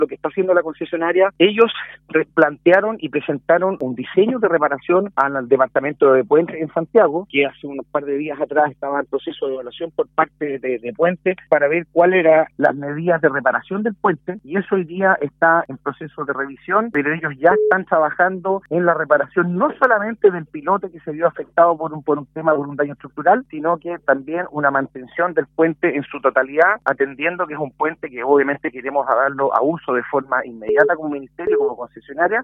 lo que está haciendo la concesionaria, ellos plantearon y presentaron un diseño de reparación al departamento de Puente en Santiago, que hace unos par de días atrás estaba en proceso de evaluación por parte de Puente para ver cuáles eran las medidas de reparación del puente, y eso hoy día está en proceso de revisión, pero ellos ya están trabajando en la reparación no solamente del pilote que se vio afectado por un tema, por un daño estructural, sino que también una mantención del puente en su totalidad, atendiendo que es un puente que obviamente queremos darlo a uso de forma inmediata como ministerio, como concesionaria,